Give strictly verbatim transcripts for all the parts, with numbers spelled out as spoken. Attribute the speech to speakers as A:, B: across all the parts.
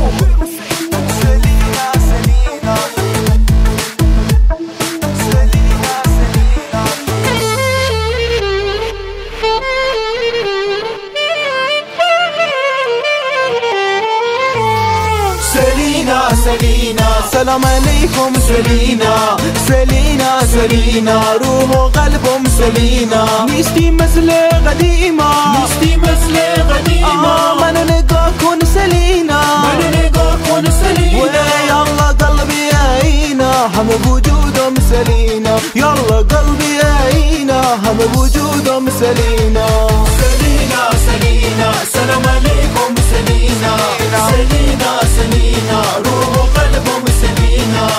A: سلينا سلينا سلام عليكم سلينا سلينا سلينا روح وقلبهم سلينا نستي مسلة قديمة
B: نستي مسلة قديمة
A: آه من نلقاكن سلينا
B: من نلقاكن سلينا
A: ويلا قلبي عينا هم بوجودهم سلينا يلا قلبي عينا هم بوجودهم سلينا
B: سلينا سلينا سلام عليكم سلينا سلينا سلينا روح وقلبهم سلينا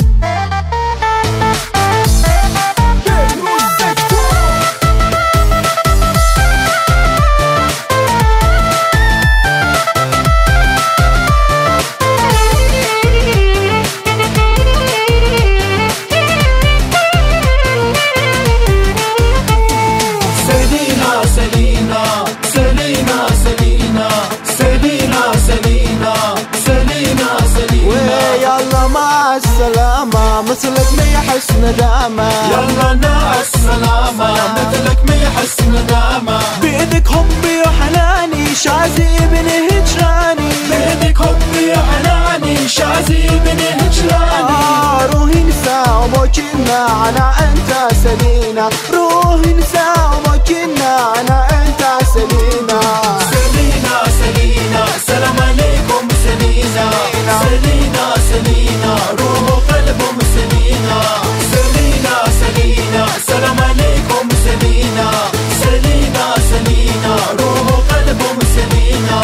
A: السلامة مثلك ما يحس ندامة
B: يلا مع السلامة مثلك ما يحس ندامة
A: بيدك حبي وحناني شازي بن هجراني
B: بيدك حبي وحناني شازي بن هجراني
A: آه روحي نساء وموكلنا أنا أنت سلينا روحي نساء وموكلنا أنا أنت سلينا
B: سلينا سلينا سلام عليكم سلينا سلينا سلينا روح قلبهم سلينا سلينا سلينا سلام عليكم سلينا سلينا سلينا روح قلبهم سلينا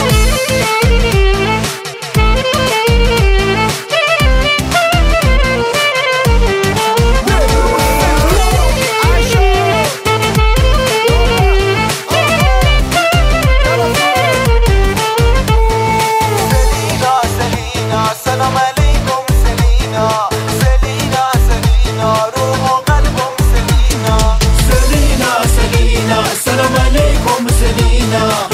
A: سلام عليكم سلينا سلينا سلينا روح وقلبهم سلينا
B: سلينا سلينا سلام عليكم سلينا